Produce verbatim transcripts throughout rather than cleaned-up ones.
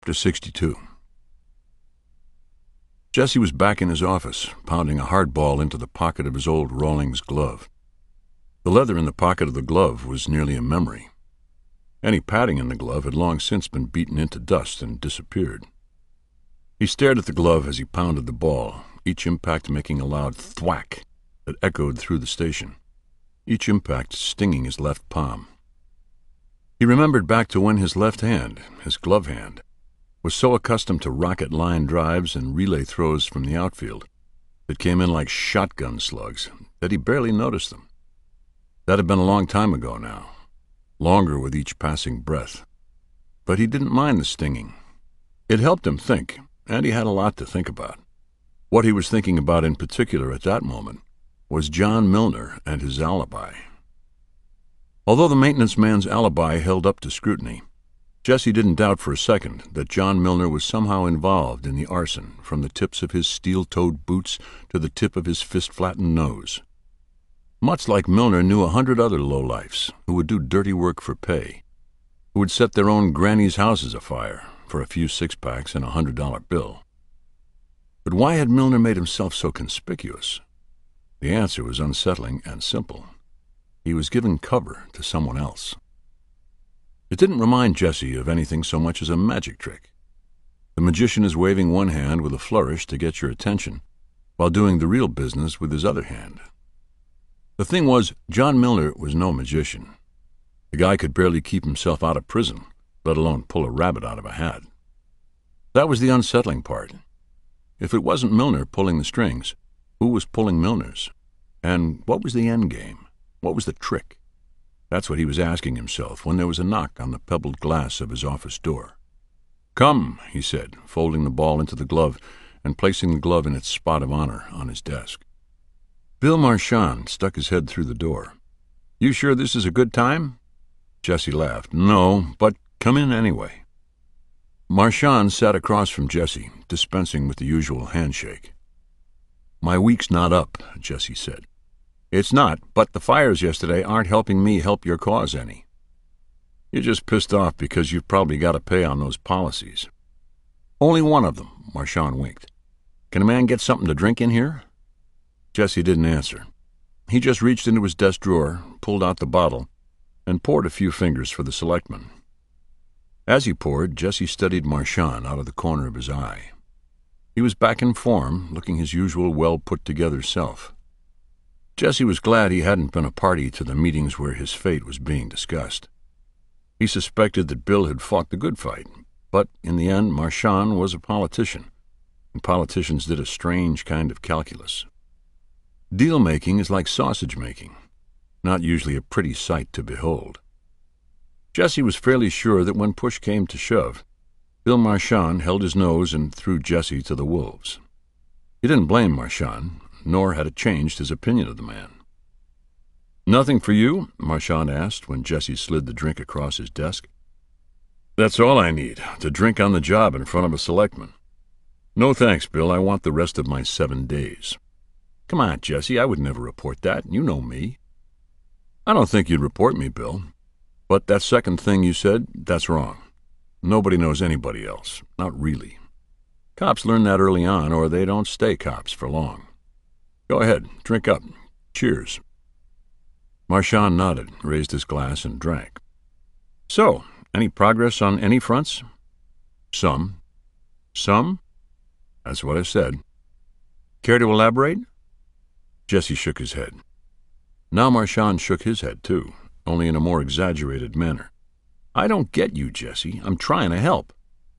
Chapter sixty-two. Jesse was back in his office, pounding a hardball into the pocket of his old Rawlings glove. The leather in the pocket of the glove was nearly a memory. Any padding in the glove had long since been beaten into dust and disappeared. He stared at the glove as he pounded the ball, each impact making a loud thwack that echoed through the station, each impact stinging his left palm. He remembered back to when his left hand, his glove hand, was so accustomed to rocket line drives and relay throws from the outfield that came in like shotgun slugs that he barely noticed them. That had been a long time ago now, longer with each passing breath. But he didn't mind the stinging. It helped him think, and he had a lot to think about. What he was thinking about in particular at that moment was John Milner and his alibi. Although the maintenance man's alibi held up to scrutiny, Jesse didn't doubt for a second that John Milner was somehow involved in the arson, from the tips of his steel-toed boots to the tip of his fist-flattened nose. Much like Milner knew a hundred other lowlifes who would do dirty work for pay, who would set their own grannies' houses afire for a few six-packs and a hundred-dollar bill. But why had Milner made himself so conspicuous? The answer was unsettling and simple. He was giving cover to someone else. It didn't remind Jesse of anything so much as a magic trick. The magician is waving one hand with a flourish to get your attention, while doing the real business with his other hand. The thing was, John Milner was no magician. The guy could barely keep himself out of prison, let alone pull a rabbit out of a hat. That was the unsettling part. If it wasn't Milner pulling the strings, who was pulling Milner's? And what was the end game? What was the trick? That's what he was asking himself when there was a knock on the pebbled glass of his office door. "Come," he said, folding the ball into the glove and placing the glove in its spot of honor on his desk. Bill Marchand stuck his head through the door. "You sure this is a good time?" Jesse laughed. "No, but come in anyway." Marchand sat across from Jesse, dispensing with the usual handshake. "My week's not up," Jesse said. "It's not, but the fires yesterday aren't helping me help your cause any." "You're just pissed off because you've probably got to pay on those policies." "Only one of them," Marchand winked. "Can a man get something to drink in here?" Jesse didn't answer. He just reached into his desk drawer, pulled out the bottle, and poured a few fingers for the selectman. As he poured, Jesse studied Marchand out of the corner of his eye. He was back in form, looking his usual well-put-together self. Jesse was glad he hadn't been a party to the meetings where his fate was being discussed. He suspected that Bill had fought the good fight, but in the end Marchand was a politician, and politicians did a strange kind of calculus. Deal-making is like sausage-making, not usually a pretty sight to behold. Jesse was fairly sure that when push came to shove, Bill Marchand held his nose and threw Jesse to the wolves. He didn't blame Marchand, nor had it changed his opinion of the man. "Nothing for you?" Marchand asked when Jesse slid the drink across his desk. "That's all I need, to drink on the job in front of a selectman." "No thanks, Bill. I want the rest of my seven days." "Come on, Jesse, I would never report that. You know me." "I don't think you'd report me, Bill. But that second thing you said, that's wrong. Nobody knows anybody else. Not really. Cops learn that early on, or they don't stay cops for long. Go ahead, drink up. Cheers." Marchand nodded, raised his glass, and drank. "So, any progress on any fronts?" "Some." "Some?" "That's what I said." "Care to elaborate?" Jesse shook his head. Now Marchand shook his head, too, only in a more exaggerated manner. "I don't get you, Jesse. I'm trying to help."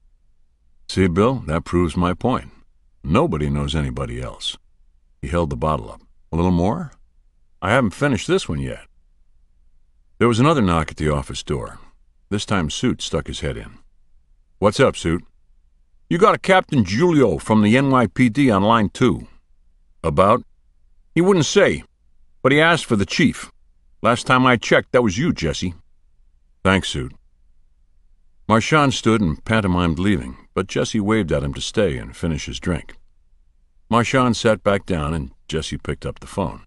"See, Bill, that proves my point. Nobody knows anybody else." He held the bottle up. "A little more? I haven't finished this one yet." There was another knock at the office door. This time Suit stuck his head in. "What's up, Suit?" "You got a Captain Julio from the N Y P D on line two." "About?" "He wouldn't say, but he asked for the chief. Last time I checked, that was you, Jesse." "Thanks, Suit." Marchand stood and pantomimed leaving, but Jesse waved at him to stay and finish his drink. Marchand sat back down, and Jesse picked up the phone.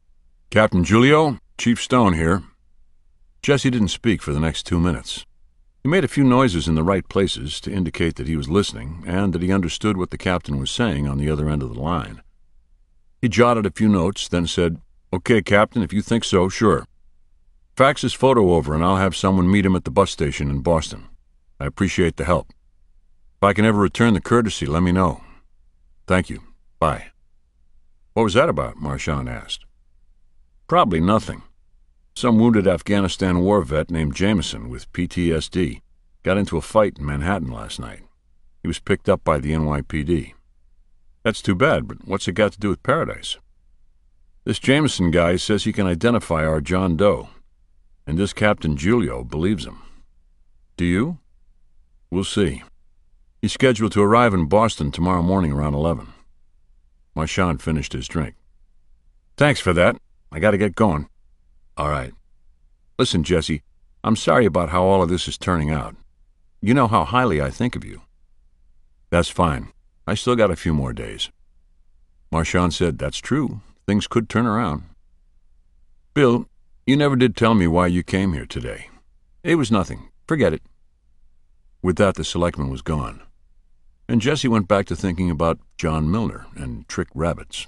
"Captain Julio, Chief Stone here." Jesse didn't speak for the next two minutes. He made a few noises in the right places to indicate that he was listening and that he understood what the captain was saying on the other end of the line. He jotted a few notes, then said, "Okay, Captain, if you think so, sure. Fax his photo over and I'll have someone meet him at the bus station in Boston. I appreciate the help. If I can ever return the courtesy, let me know. Thank you. Bye." "What was that about?" Marchand asked. "Probably nothing. Some wounded Afghanistan war vet named Jameson with P T S D got into a fight in Manhattan last night. He was picked up by the N Y P D. That's too bad, but what's it got to do with Paradise? This Jameson guy says he can identify our John Doe, and this Captain Giulio believes him. Do you? We'll see. He's scheduled to arrive in Boston tomorrow morning around eleven. Marchand finished his drink. "Thanks for that. I gotta get going." "All right. Listen, Jesse, I'm sorry about how all of this is turning out. You know how highly I think of you." "That's fine. I still got a few more days." Marchand said, "That's true. Things could turn around." "Bill, you never did tell me why you came here today." "It was nothing. Forget it." With that, the selectman was gone, and Jesse went back to thinking about John Milner and trick rabbits.